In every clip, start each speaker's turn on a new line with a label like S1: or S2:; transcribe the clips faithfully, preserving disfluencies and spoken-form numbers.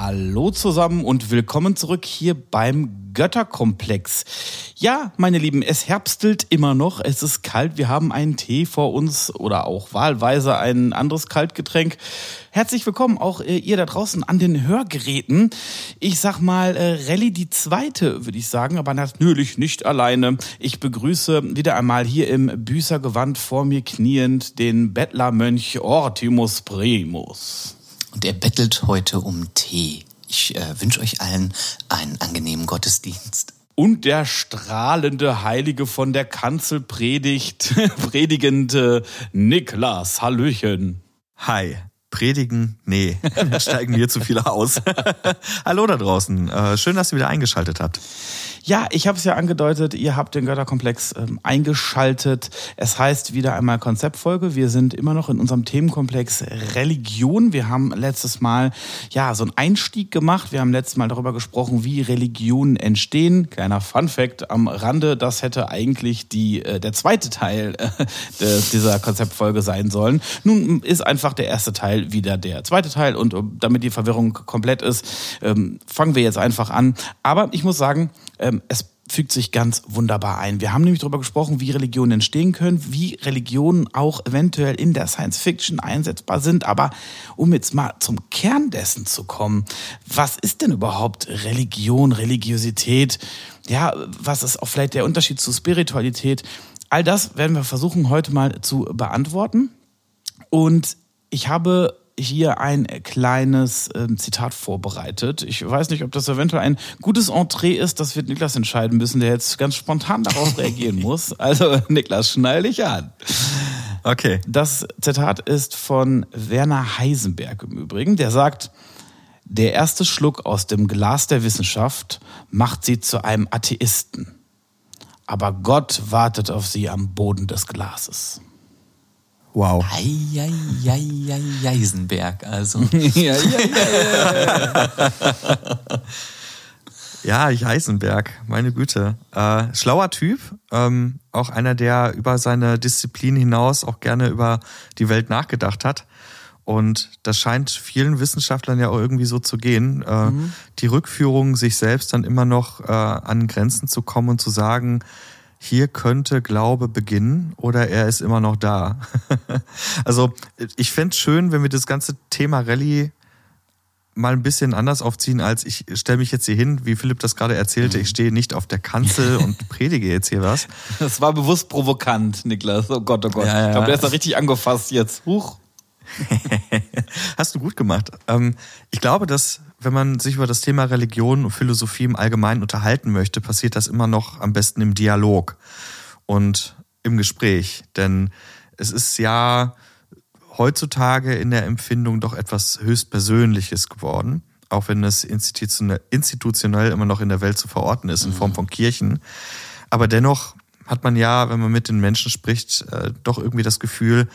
S1: Hallo zusammen und willkommen zurück hier beim Götterkomplex. Ja, meine Lieben, es herbstelt immer noch, es ist kalt, wir haben einen Tee vor uns oder auch wahlweise ein anderes Kaltgetränk. Herzlich willkommen auch äh, ihr da draußen an den Hörgeräten. Ich sag mal, äh, Rallye die zweite, würde ich sagen, aber natürlich nicht alleine. Ich begrüße wieder einmal hier im Büßergewand vor mir kniend den Bettlermönch Ortimus Primus.
S2: Und er bettelt heute um Tee. Ich äh, wünsche euch allen einen angenehmen Gottesdienst.
S1: Und der strahlende Heilige von der Kanzel predigt, predigende Niklas. Hallöchen.
S3: Hi. Predigen? Nee, da steigen wir zu viele aus. Hallo da draußen. Äh, schön, dass ihr wieder eingeschaltet habt.
S1: Ja, ich habe es ja angedeutet, ihr habt den Götterkomplex ähm, eingeschaltet. Es heißt wieder einmal Konzeptfolge. Wir sind immer noch in unserem Themenkomplex Religion. Wir haben letztes Mal ja so einen Einstieg gemacht. Wir haben letztes Mal darüber gesprochen, wie Religionen entstehen. Kleiner Funfact am Rande, das hätte eigentlich die äh, der zweite Teil äh, dieser Konzeptfolge sein sollen. Nun ist einfach der erste Teil wieder der zweite Teil und damit die Verwirrung komplett ist, ähm, fangen wir jetzt einfach an. Aber ich muss sagen, ähm, es fügt sich ganz wunderbar ein. Wir haben nämlich darüber gesprochen, wie Religionen entstehen können, wie Religionen auch eventuell in der Science-Fiction einsetzbar sind. Aber um jetzt mal zum Kern dessen zu kommen, was ist denn überhaupt Religion, Religiosität? Ja, was ist auch vielleicht der Unterschied zu Spiritualität? All das werden wir versuchen heute mal zu beantworten. Und ich habe hier ein kleines äh, Zitat vorbereitet. Ich weiß nicht, ob das eventuell ein gutes Entree ist. Das wird Niklas entscheiden müssen, der jetzt ganz spontan darauf reagieren muss. Also Niklas, schnall dich an.
S3: Okay.
S1: Das Zitat ist von Werner Heisenberg im Übrigen. Der sagt, der erste Schluck aus dem Glas der Wissenschaft macht sie zu einem Atheisten. Aber Gott wartet auf sie am Boden des Glases.
S3: Wow.
S2: Heisenberg, also.
S1: ja, ja, ja.
S3: Ja, Heisenberg, meine Güte. Äh, schlauer Typ, ähm, auch einer, der über seine Disziplin hinaus auch gerne über die Welt nachgedacht hat. Und das scheint vielen Wissenschaftlern ja auch irgendwie so zu gehen. Äh, mhm. Die Rückführung, sich selbst dann immer noch äh, an Grenzen zu kommen und zu sagen, hier könnte Glaube beginnen oder er ist immer noch da. Also ich fände es schön, wenn wir das ganze Thema Rallye mal ein bisschen anders aufziehen, als ich stelle mich jetzt hier hin, wie Philipp das gerade erzählte, ich stehe nicht auf der Kanzel und predige jetzt hier was.
S1: Das war bewusst provokant, Niklas. Oh Gott, oh Gott. Ja, ja. Ich glaube, der ist da richtig angefasst jetzt. Huch.
S3: Hast du gut gemacht. Ich glaube, dass wenn man sich über das Thema Religion und Philosophie im Allgemeinen unterhalten möchte, passiert das immer noch am besten im Dialog und im Gespräch. Denn es ist ja heutzutage in der Empfindung doch etwas höchst Persönliches geworden, auch wenn es institutionell, institutionell immer noch in der Welt zu verorten ist, in Form von Kirchen. Aber dennoch hat man ja, wenn man mit den Menschen spricht, doch irgendwie das Gefühl,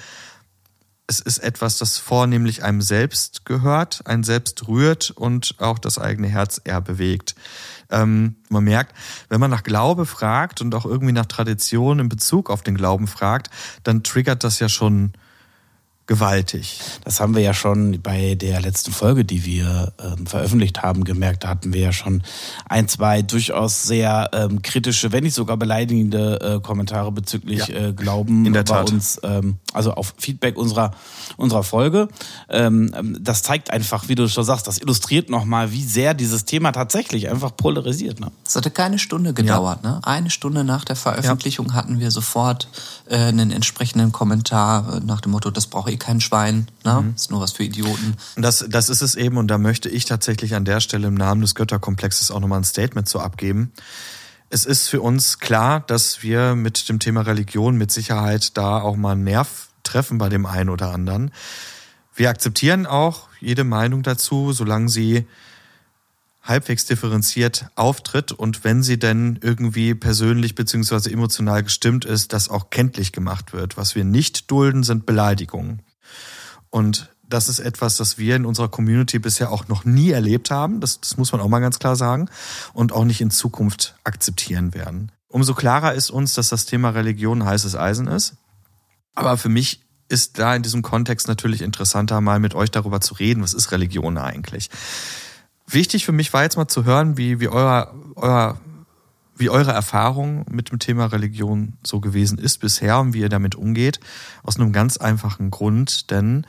S3: es ist etwas, das vornehmlich einem selbst gehört, einen selbst rührt und auch das eigene Herz eher bewegt. Ähm, man merkt, wenn man nach Glaube fragt und auch irgendwie nach Tradition in Bezug auf den Glauben fragt, dann triggert das ja schon gewaltig.
S1: Das haben wir ja schon bei der letzten Folge, die wir ähm, veröffentlicht haben, gemerkt. Da hatten wir ja schon ein, zwei durchaus sehr ähm, kritische, wenn nicht sogar beleidigende äh, Kommentare bezüglich ja, äh, Glauben
S3: in der
S1: bei
S3: Tat.
S1: uns, ähm, also auf Feedback unserer unserer Folge. Ähm, das zeigt einfach, wie du schon sagst, das illustriert nochmal, wie sehr dieses Thema tatsächlich einfach polarisiert. Ne?
S2: Es hatte keine Stunde gedauert. Ja. Ne? Eine Stunde nach der Veröffentlichung ja. hatten wir sofort äh, einen entsprechenden Kommentar äh, nach dem Motto, das brauche ich kein Schwein, ne? Mhm. Ist nur was für Idioten.
S3: Das, das ist es eben und da möchte ich tatsächlich an der Stelle im Namen des Götterkomplexes auch nochmal ein Statement zu abgeben. Es ist für uns klar, dass wir mit dem Thema Religion mit Sicherheit da auch mal einen Nerv treffen bei dem einen oder anderen. Wir akzeptieren auch jede Meinung dazu, solange sie halbwegs differenziert auftritt und wenn sie denn irgendwie persönlich bzw. emotional gestimmt ist, das auch kenntlich gemacht wird. Was wir nicht dulden, sind Beleidigungen. Und das ist etwas, das wir in unserer Community bisher auch noch nie erlebt haben. Das, das muss man auch mal ganz klar sagen. Und auch nicht in Zukunft akzeptieren werden. Umso klarer ist uns, dass das Thema Religion heißes Eisen ist. Aber für mich ist da in diesem Kontext natürlich interessanter, mal mit euch darüber zu reden. Was ist Religion eigentlich? Wichtig für mich war jetzt mal zu hören, wie, wie, euer, euer, wie eure Erfahrung mit dem Thema Religion so gewesen ist bisher und wie ihr damit umgeht. Aus einem ganz einfachen Grund, denn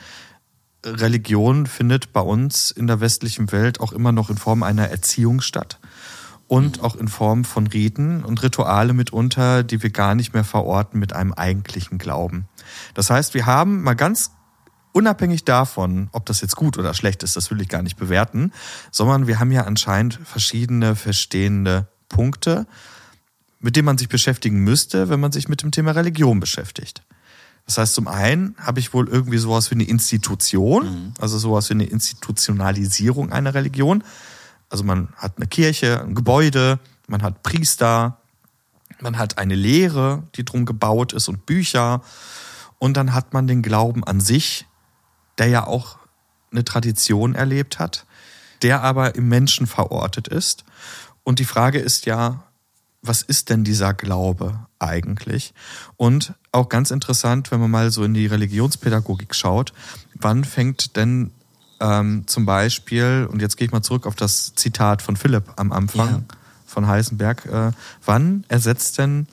S3: Religion findet bei uns in der westlichen Welt auch immer noch in Form einer Erziehung statt und auch in Form von Riten und Rituale mitunter, die wir gar nicht mehr verorten mit einem eigentlichen Glauben. Das heißt, wir haben mal ganz unabhängig davon, ob das jetzt gut oder schlecht ist, das will ich gar nicht bewerten, sondern wir haben ja anscheinend verschiedene verstehende Punkte, mit denen man sich beschäftigen müsste, wenn man sich mit dem Thema Religion beschäftigt. Das heißt, zum einen habe ich wohl irgendwie sowas wie eine Institution, mhm. also sowas wie eine Institutionalisierung einer Religion. Also man hat eine Kirche, ein Gebäude, man hat Priester, man hat eine Lehre, die drum gebaut ist und Bücher. Und dann hat man den Glauben an sich, der ja auch eine Tradition erlebt hat, der aber im Menschen verortet ist. Und die Frage ist ja, was ist denn dieser Glaube eigentlich? Und auch ganz interessant, wenn man mal so in die Religionspädagogik schaut, wann fängt denn ähm, zum Beispiel, und jetzt gehe ich mal zurück auf das Zitat von Philipp am Anfang ja. von Heisenberg, äh, wann ersetzt denn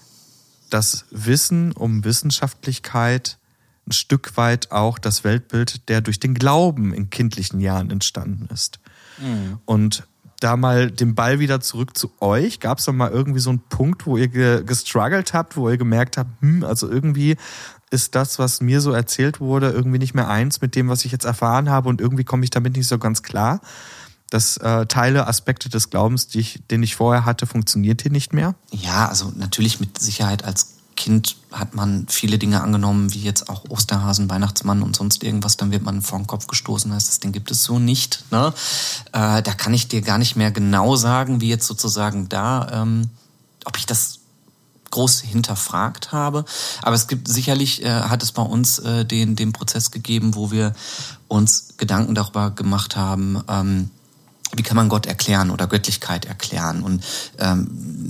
S3: das Wissen um Wissenschaftlichkeit ein Stück weit auch das Weltbild, der durch den Glauben in kindlichen Jahren entstanden ist? Mhm. Und da mal den Ball wieder zurück zu euch. Gab es da mal irgendwie so einen Punkt, wo ihr ge- gestruggelt habt, wo ihr gemerkt habt, hm, also irgendwie ist das, was mir so erzählt wurde, irgendwie nicht mehr eins mit dem, was ich jetzt erfahren habe und irgendwie komme ich damit nicht so ganz klar. Dass äh, Teile, Aspekte des Glaubens, die ich, den ich vorher hatte, funktioniert hier nicht mehr?
S2: Ja, also natürlich mit Sicherheit als Kind hat man viele Dinge angenommen, wie jetzt auch Osterhasen, Weihnachtsmann und sonst irgendwas, dann wird man vor den Kopf gestoßen, heißt das Ding gibt es so nicht. Ne? Äh, da kann ich dir gar nicht mehr genau sagen, wie jetzt sozusagen da, ähm, ob ich das groß hinterfragt habe. Aber es gibt sicherlich, äh, hat es bei uns äh, den, den Prozess gegeben, wo wir uns Gedanken darüber gemacht haben, ähm, wie kann man Gott erklären oder Göttlichkeit erklären? Und ähm,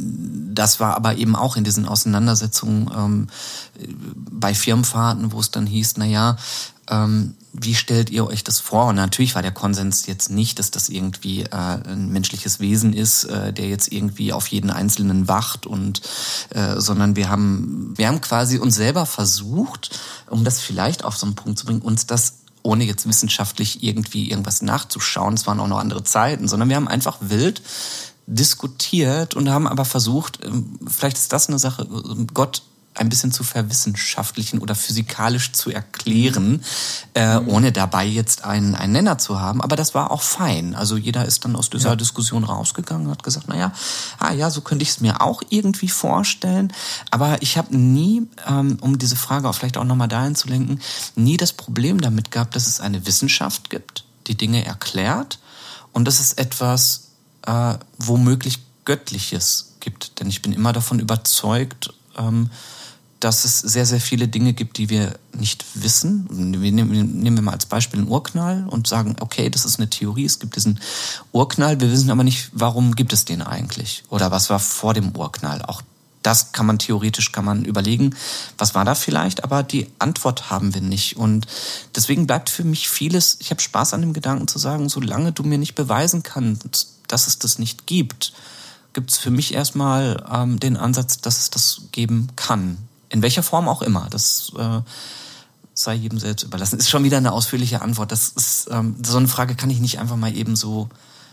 S2: das war aber eben auch in diesen Auseinandersetzungen ähm, bei Firmenfahrten, wo es dann hieß, na ja, ähm, wie stellt ihr euch das vor? Und natürlich war der Konsens jetzt nicht, dass das irgendwie äh, ein menschliches Wesen ist, äh, der jetzt irgendwie auf jeden Einzelnen wacht, und äh, sondern wir haben wir haben quasi uns selber versucht, um das vielleicht auf so einen Punkt zu bringen, uns das ohne jetzt wissenschaftlich irgendwie irgendwas nachzuschauen, es waren auch noch andere Zeiten, sondern wir haben einfach wild diskutiert und haben aber versucht, vielleicht ist das eine Sache, Gott ein bisschen zu verwissenschaftlichen oder physikalisch zu erklären, äh, ohne dabei jetzt einen, einen Nenner zu haben. Aber das war auch fein. Also jeder ist dann aus dieser ja. Diskussion rausgegangen und hat gesagt, naja, ah ja, so könnte ich es mir auch irgendwie vorstellen. Aber ich habe nie, ähm, um diese Frage auch vielleicht auch nochmal dahin zu lenken, nie das Problem damit gehabt, dass es eine Wissenschaft gibt, die Dinge erklärt, und dass es etwas äh, womöglich Göttliches gibt. Denn ich bin immer davon überzeugt, ähm, dass es sehr, sehr viele Dinge gibt, die wir nicht wissen. Wir nehmen, nehmen wir mal als Beispiel einen Urknall und sagen, okay, das ist eine Theorie, es gibt diesen Urknall, wir wissen aber nicht, warum gibt es den eigentlich? Oder was war vor dem Urknall? Auch das kann man theoretisch, kann man überlegen, was war da vielleicht, aber die Antwort haben wir nicht. Und deswegen bleibt für mich vieles, ich habe Spaß an dem Gedanken zu sagen, solange du mir nicht beweisen kannst, dass es das nicht gibt, gibt es für mich erstmal ähm, den Ansatz, dass es das geben kann. In welcher Form auch immer, das äh, sei jedem selbst überlassen. Ist schon wieder eine ausführliche Antwort. Das ist ähm, so eine Frage, kann ich nicht einfach mal eben so,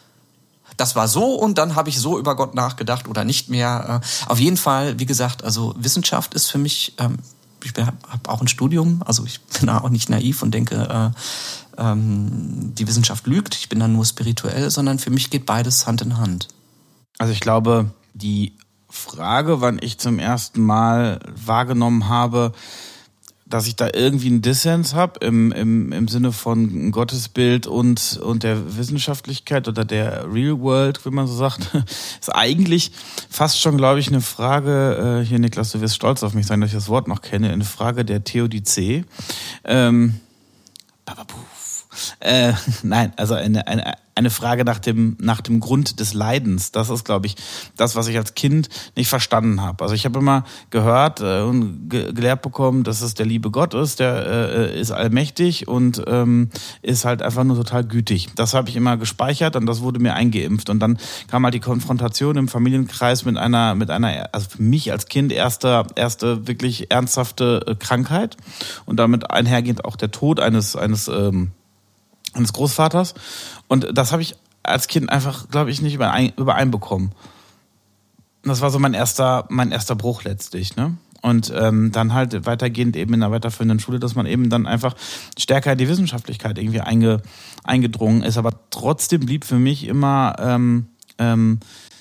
S2: das war so und dann habe ich so über Gott nachgedacht oder nicht mehr. Äh, auf jeden Fall, wie gesagt, also Wissenschaft ist für mich, ähm, ich habe auch ein Studium, also ich bin auch nicht naiv und denke, äh, ähm, die Wissenschaft lügt, ich bin dann nur spirituell, sondern für mich geht beides Hand in Hand.
S1: Also ich glaube, die Frage, wann ich zum ersten Mal wahrgenommen habe, dass ich da irgendwie einen Dissens habe im, im, im Sinne von Gottesbild und, und der Wissenschaftlichkeit oder der Real World, wie man so sagt, ist eigentlich fast schon, glaube ich, eine Frage, äh, hier Niklas, du wirst stolz auf mich sein, dass ich das Wort noch kenne, eine Frage der Theodizee. Ähm, Äh, nein, also eine, eine, eine Frage nach dem, nach dem Grund des Leidens. Das ist, glaube ich, das, was ich als Kind nicht verstanden habe. Also ich habe immer gehört äh, und ge- gelehrt bekommen, dass es der liebe Gott ist, der äh, ist allmächtig und ähm, ist halt einfach nur total gütig. Das habe ich immer gespeichert und das wurde mir eingeimpft. Und dann kam halt die Konfrontation im Familienkreis mit einer, mit einer, also für mich als Kind erste, erste wirklich ernsthafte äh, Krankheit und damit einhergehend auch der Tod eines, eines ähm, eines Großvaters. Und das habe ich als Kind einfach, glaube ich, nicht überein, übereinbekommen. Das war so mein erster, mein erster Bruch letztlich, ne? Und ähm, dann halt weitergehend eben in der weiterführenden Schule, dass man eben dann einfach stärker in die Wissenschaftlichkeit irgendwie einge, eingedrungen ist. Aber trotzdem blieb für mich immer, ähm, ähm,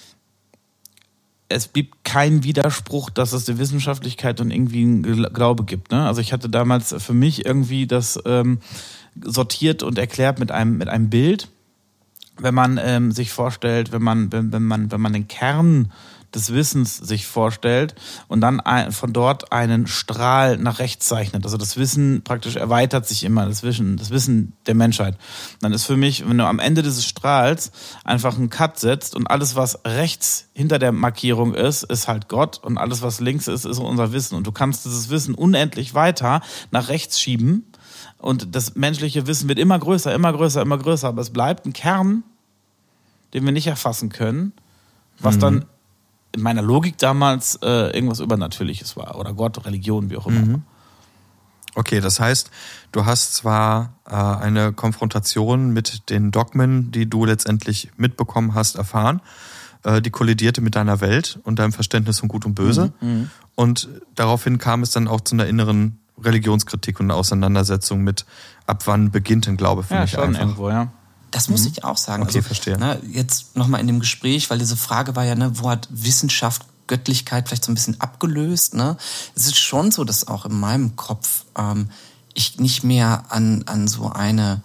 S1: es blieb kein Widerspruch, dass es die Wissenschaftlichkeit und irgendwie einen Glaube gibt, ne? Also ich hatte damals für mich irgendwie das ähm, sortiert und erklärt mit einem mit einem Bild, wenn man ähm, sich vorstellt, wenn man wenn, wenn man wenn man den Kern des Wissens sich vorstellt und dann ein, von dort einen Strahl nach rechts zeichnet. Also das Wissen praktisch erweitert sich immer, das Wissen, das Wissen der Menschheit. Dann ist für mich, wenn du am Ende dieses Strahls einfach einen Cut setzt und alles, was rechts hinter der Markierung ist, ist halt Gott und alles, was links ist, ist unser Wissen. Und du kannst dieses Wissen unendlich weiter nach rechts schieben. Und das menschliche Wissen wird immer größer, immer größer, immer größer. Aber es bleibt ein Kern, den wir nicht erfassen können, was mhm. dann in meiner Logik damals äh, irgendwas Übernatürliches war. Oder Gott, Religion, wie auch immer.
S3: Mhm. Okay, das heißt, du hast zwar äh, eine Konfrontation mit den Dogmen, die du letztendlich mitbekommen hast, erfahren, äh, die kollidierte mit deiner Welt und deinem Verständnis von Gut und Böse. Mhm. Und daraufhin kam es dann auch zu einer inneren Religionskritik und eine Auseinandersetzung mit, ab wann beginnt denn Glaube für
S2: ja,
S3: mich
S2: schon
S3: einfach.
S2: Irgendwo, ja. Das muss mhm. ich auch sagen.
S3: Okay,
S2: also,
S3: verstehe.
S2: Ne, jetzt nochmal in dem Gespräch, weil diese Frage war ja, ne, wo hat Wissenschaft Göttlichkeit vielleicht so ein bisschen abgelöst? Ne? Es ist schon so, dass auch in meinem Kopf ähm, ich nicht mehr an, an so eine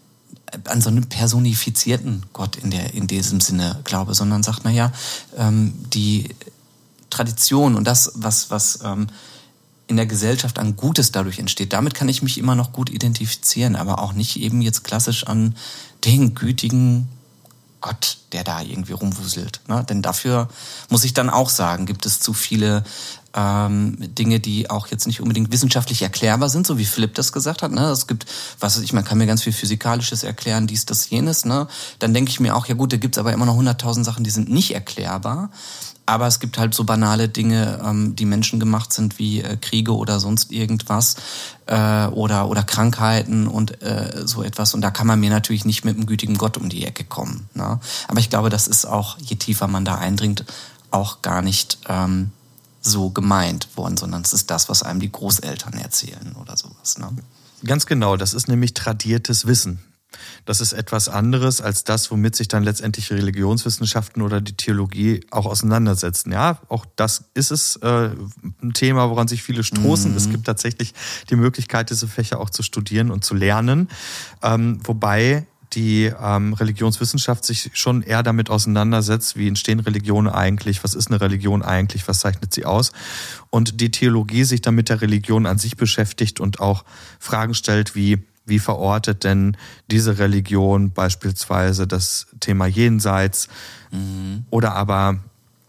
S2: an so einen personifizierten Gott in der in diesem Sinne glaube, sondern sagt, naja, ähm, die Tradition und das, was, was ähm, in der Gesellschaft an Gutes dadurch entsteht. Damit kann ich mich immer noch gut identifizieren, aber auch nicht eben jetzt klassisch an den gütigen Gott, der da irgendwie rumwuselt. Ne? Denn dafür muss ich dann auch sagen, gibt es zu viele ähm, Dinge, die auch jetzt nicht unbedingt wissenschaftlich erklärbar sind, so wie Philipp das gesagt hat. Ne? Es gibt, was weiß ich, man kann mir ganz viel Physikalisches erklären, dies, das, jenes. Ne? Dann denke ich mir auch, ja gut, da gibt's aber immer noch hunderttausend Sachen, die sind nicht erklärbar. Aber es gibt halt so banale Dinge, ähm, die menschengemacht sind, wie äh, Kriege oder sonst irgendwas äh, oder oder Krankheiten und äh, so etwas. Und da kann man mir natürlich nicht mit einem gütigen Gott um die Ecke kommen. Ne? Aber ich glaube, das ist auch, je tiefer man da eindringt, auch gar nicht ähm, so gemeint worden, sondern es ist das, was einem die Großeltern erzählen oder sowas. Ne?
S3: Ganz genau, das ist nämlich tradiertes Wissen. Das ist etwas anderes als das, womit sich dann letztendlich Religionswissenschaften oder die Theologie auch auseinandersetzen. Ja, auch das ist es, äh, ein Thema, woran sich viele stoßen. Mhm. Es gibt tatsächlich die Möglichkeit, diese Fächer auch zu studieren und zu lernen. Ähm, wobei die ähm, Religionswissenschaft sich schon eher damit auseinandersetzt, wie entstehen Religionen eigentlich, was ist eine Religion eigentlich, was zeichnet sie aus. Und die Theologie sich dann mit der Religion an sich beschäftigt und auch Fragen stellt wie, wie verortet denn diese Religion beispielsweise das Thema Jenseits mhm. oder aber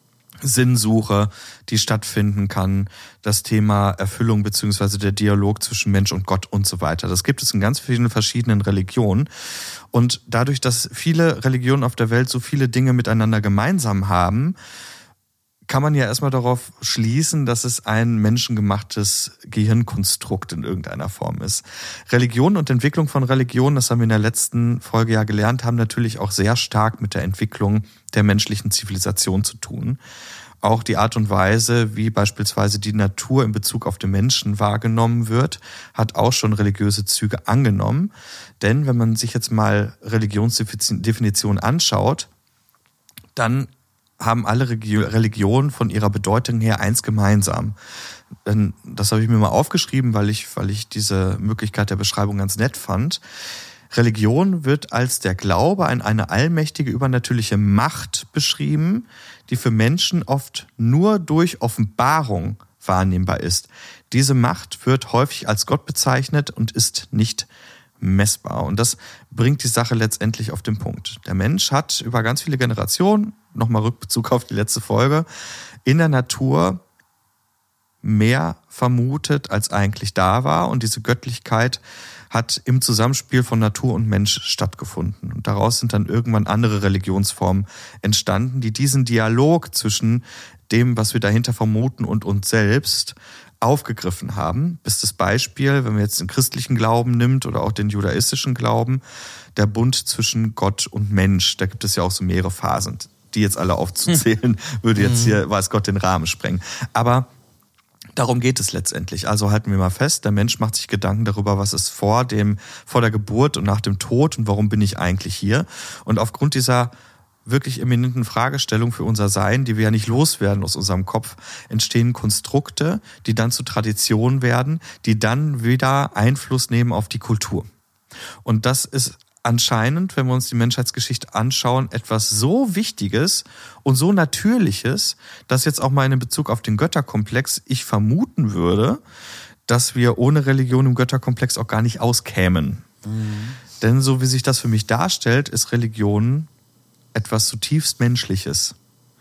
S3: Sinnsuche, die stattfinden kann, das Thema Erfüllung beziehungsweise der Dialog zwischen Mensch und Gott und so weiter. Das gibt es in ganz vielen verschiedenen Religionen. Und dadurch, dass viele Religionen auf der Welt so viele Dinge miteinander gemeinsam haben, kann man ja erstmal darauf schließen, dass es ein menschengemachtes Gehirnkonstrukt in irgendeiner Form ist. Religion und Entwicklung von Religion, das haben wir in der letzten Folge ja gelernt, haben natürlich auch sehr stark mit der Entwicklung der menschlichen Zivilisation zu tun. Auch die Art und Weise, wie beispielsweise die Natur in Bezug auf den Menschen wahrgenommen wird, hat auch schon religiöse Züge angenommen. Denn wenn man sich jetzt mal Religionsdefinitionen anschaut, dann haben alle Religionen von ihrer Bedeutung her eins gemeinsam. Das habe ich mir mal aufgeschrieben, weil ich, weil ich diese Möglichkeit der Beschreibung ganz nett fand. Religion wird als der Glaube an eine allmächtige, übernatürliche Macht beschrieben, die für Menschen oft nur durch Offenbarung wahrnehmbar ist. Diese Macht wird häufig als Gott bezeichnet und ist nicht messbar. Und das bringt die Sache letztendlich auf den Punkt. Der Mensch hat über ganz viele Generationen, nochmal Rückbezug auf die letzte Folge, in der Natur mehr vermutet, als eigentlich da war. Und diese Göttlichkeit hat im Zusammenspiel von Natur und Mensch stattgefunden. Und daraus sind dann irgendwann andere Religionsformen entstanden, die diesen Dialog zwischen dem, was wir dahinter vermuten, und uns selbst aufgegriffen haben. Bestes Beispiel, wenn man jetzt den christlichen Glauben nimmt oder auch den judaistischen Glauben, der Bund zwischen Gott und Mensch. Da gibt es ja auch so mehrere Phasen. Die jetzt alle aufzuzählen, würde jetzt hier, weiß Gott, den Rahmen sprengen. Aber darum geht es letztendlich. Also halten wir mal fest, der Mensch macht sich Gedanken darüber, was ist vor dem, vor der Geburt und nach dem Tod und warum bin ich eigentlich hier? Und aufgrund dieser wirklich eminenten Fragestellung für unser Sein, die wir ja nicht loswerden aus unserem Kopf, entstehen Konstrukte, die dann zu Traditionen werden, die dann wieder Einfluss nehmen auf die Kultur. Und das ist anscheinend, wenn wir uns die Menschheitsgeschichte anschauen, etwas so Wichtiges und so Natürliches, dass jetzt auch mal in Bezug auf den Götterkomplex ich vermuten würde, dass wir ohne Religion im Götterkomplex auch gar nicht auskämen. Mhm. Denn so wie sich das für mich darstellt, ist Religion etwas zutiefst Menschliches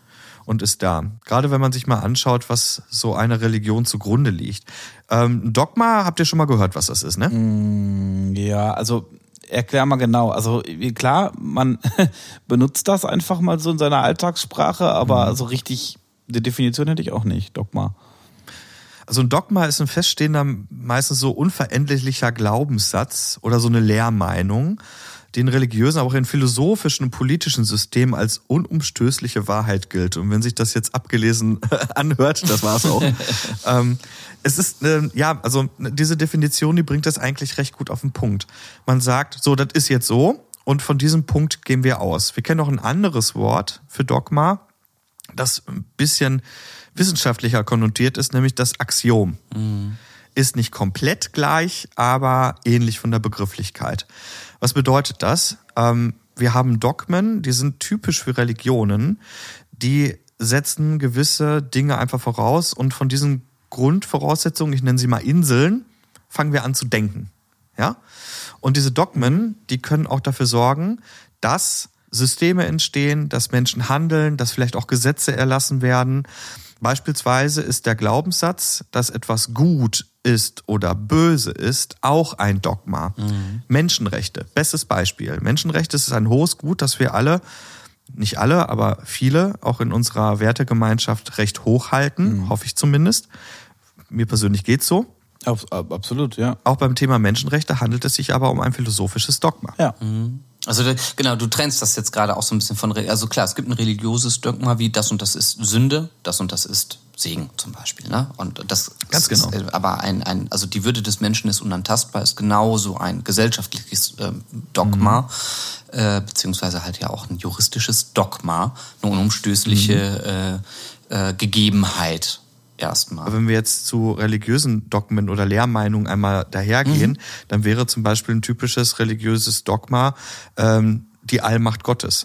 S3: und ist da. Gerade wenn man sich mal anschaut, was so eine Religion zugrunde liegt. Ähm, Dogma, habt ihr schon mal gehört, was das ist, ne?
S1: Mm, ja, also erklär mal genau. Also klar, man benutzt das einfach mal so in seiner Alltagssprache, aber mhm. so richtig, die Definition hätte ich auch nicht, Dogma.
S3: Also ein Dogma ist ein feststehender, meistens so unveränderlicher Glaubenssatz oder so eine Lehrmeinung, die in religiösen, aber auch in philosophischen und politischen Systemen als unumstößliche Wahrheit gilt. Und wenn sich das jetzt abgelesen anhört, das war es auch. ähm, es ist, äh, ja, also diese Definition, die bringt das eigentlich recht gut auf den Punkt. Man sagt, so, das ist jetzt so und von diesem Punkt gehen wir aus. Wir kennen noch ein anderes Wort für Dogma, das ein bisschen wissenschaftlicher konnotiert ist, nämlich das Axiom. Mhm. Ist nicht komplett gleich, aber ähnlich von der Begrifflichkeit. Was bedeutet das? Ähm, wir haben Dogmen, die sind typisch für Religionen, die setzen gewisse Dinge einfach voraus und von diesen Grundvoraussetzungen, ich nenne sie mal Inseln, fangen wir an zu denken. Ja? Und diese Dogmen, die können auch dafür sorgen, dass Systeme entstehen, dass Menschen handeln, dass vielleicht auch Gesetze erlassen werden. Beispielsweise ist der Glaubenssatz, dass etwas gut ist oder böse ist, auch ein Dogma. Mhm. Menschenrechte, bestes Beispiel. Menschenrechte ist ein hohes Gut, das wir alle, nicht alle, aber viele, auch in unserer Wertegemeinschaft recht hoch halten, mhm. hoffe ich zumindest. Mir persönlich geht's so.
S1: Absolut, ja.
S3: Auch beim Thema Menschenrechte handelt es sich aber um ein philosophisches Dogma.
S1: Ja.
S2: Mhm. Also genau, du trennst das jetzt gerade auch so ein bisschen von, also klar, es gibt ein religiöses Dogma wie das und das ist Sünde, das und das ist Segen zum Beispiel, ne? Und das
S3: ganz genau.
S2: Ist aber ein, ein, also die Würde des Menschen ist unantastbar, ist genauso ein gesellschaftliches äh, Dogma, mhm. äh, beziehungsweise halt ja auch ein juristisches Dogma, eine unumstößliche mhm. äh, äh, Gegebenheit. Erstmal.
S3: Wenn wir jetzt zu religiösen Dogmen oder Lehrmeinungen einmal dahergehen, mhm. dann wäre zum Beispiel ein typisches religiöses Dogma ähm, die Allmacht Gottes.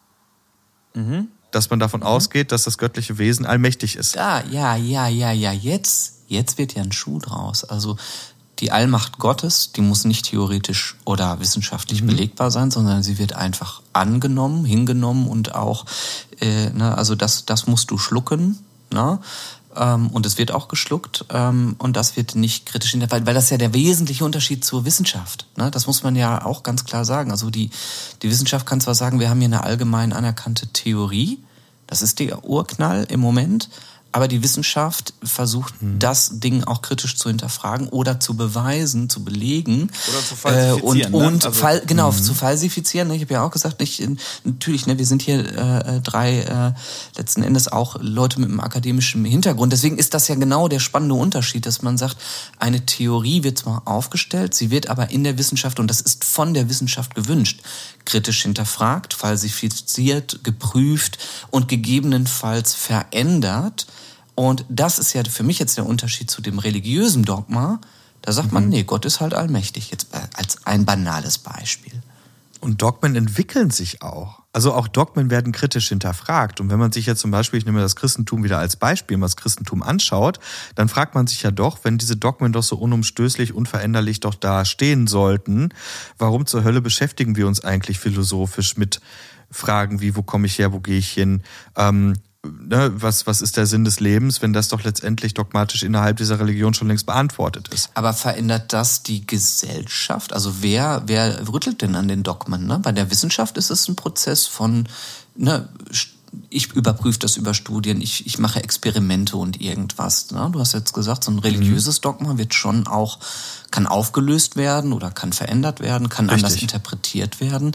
S3: Mhm. Dass man davon mhm. ausgeht, dass das göttliche Wesen allmächtig ist.
S2: Ja, ja, ja, ja, ja. Jetzt, jetzt wird ja ein Schuh draus. Also die Allmacht Gottes, die muss nicht theoretisch oder wissenschaftlich mhm. belegbar sein, sondern sie wird einfach angenommen, hingenommen und auch, äh, ne, also das, das musst du schlucken, ne? Und es wird auch geschluckt und das wird nicht kritisch hinterfragt, weil das ist ja der wesentliche Unterschied zur Wissenschaft. Das muss man ja auch ganz klar sagen. Also die, die Wissenschaft kann zwar sagen, wir haben hier eine allgemein anerkannte Theorie, das ist der Urknall im Moment, aber die Wissenschaft versucht, hm. das Ding auch kritisch zu hinterfragen oder zu beweisen, zu belegen.
S1: Oder zu falsifizieren.
S2: Äh, und,
S1: ne?
S2: und
S1: also,
S2: fall, genau,
S1: mhm.
S2: zu falsifizieren. Ich habe ja auch gesagt, nicht, natürlich, ne, wir sind hier äh, drei äh, letzten Endes auch Leute mit einem akademischen Hintergrund. Deswegen ist das ja genau der spannende Unterschied, dass man sagt, eine Theorie wird zwar aufgestellt, sie wird aber in der Wissenschaft, und das ist von der Wissenschaft gewünscht, kritisch hinterfragt, falsifiziert, geprüft und gegebenenfalls verändert. Und das ist ja für mich jetzt der Unterschied zu dem religiösen Dogma. Da sagt man, nee, Gott ist halt allmächtig, jetzt als ein banales Beispiel.
S3: Und Dogmen entwickeln sich auch. Also auch Dogmen werden kritisch hinterfragt. Und wenn man sich jetzt zum Beispiel, ich nehme das Christentum wieder als Beispiel, mal das Christentum anschaut, dann fragt man sich ja doch, wenn diese Dogmen doch so unumstößlich, unveränderlich doch da stehen sollten, warum zur Hölle beschäftigen wir uns eigentlich philosophisch mit Fragen wie, wo komme ich her, wo gehe ich hin, ähm, ne, was, was ist der Sinn des Lebens, wenn das doch letztendlich dogmatisch innerhalb dieser Religion schon längst beantwortet ist.
S2: Aber verändert das die Gesellschaft? Also wer, wer rüttelt denn an den Dogmen? Ne? Bei der Wissenschaft ist es ein Prozess von, ne, ich überprüfe das über Studien, ich, ich mache Experimente und irgendwas. Ne? Du hast jetzt gesagt, so ein religiöses Dogma wird schon auch, kann aufgelöst werden oder kann verändert werden, kann
S3: Richtig.
S2: anders interpretiert werden.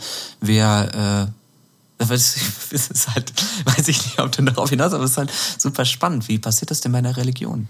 S2: Wer, äh, Es ist halt, weiß ich nicht, ob du darauf hinaus, aber es ist halt super spannend. Wie passiert das denn bei einer Religion?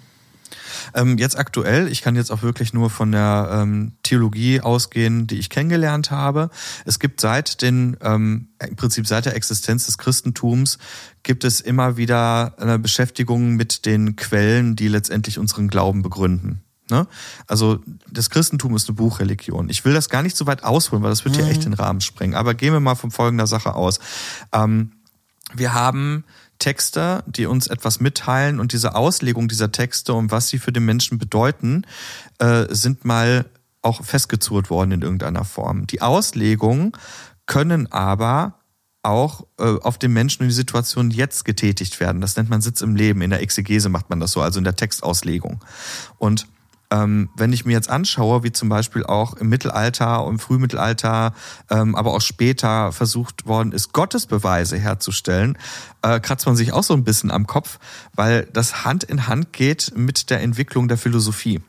S3: Ähm, jetzt aktuell, ich kann jetzt auch wirklich nur von der ähm, Theologie ausgehen, die ich kennengelernt habe. Es gibt seit den, ähm, im Prinzip seit der Existenz des Christentums, gibt es immer wieder eine Beschäftigung mit den Quellen, die letztendlich unseren Glauben begründen. Ne? Also das Christentum ist eine Buchreligion. Ich will das gar nicht so weit ausholen, weil das wird hier echt den Rahmen sprengen. Aber gehen wir mal von folgender Sache aus. Ähm, wir haben Texte, die uns etwas mitteilen und diese Auslegung dieser Texte und was sie für den Menschen bedeuten, äh, sind mal auch festgezurrt worden in irgendeiner Form. Die Auslegungen können aber auch äh, auf den Menschen und die Situation jetzt getätigt werden. Das nennt man Sitz im Leben. In der Exegese macht man das so, also in der Textauslegung. Und Ähm, wenn ich mir jetzt anschaue, wie zum Beispiel auch im Mittelalter und im Frühmittelalter, ähm, aber auch später versucht worden ist, Gottesbeweise herzustellen, äh, kratzt man sich auch so ein bisschen am Kopf, weil das Hand in Hand geht mit der Entwicklung der Philosophie.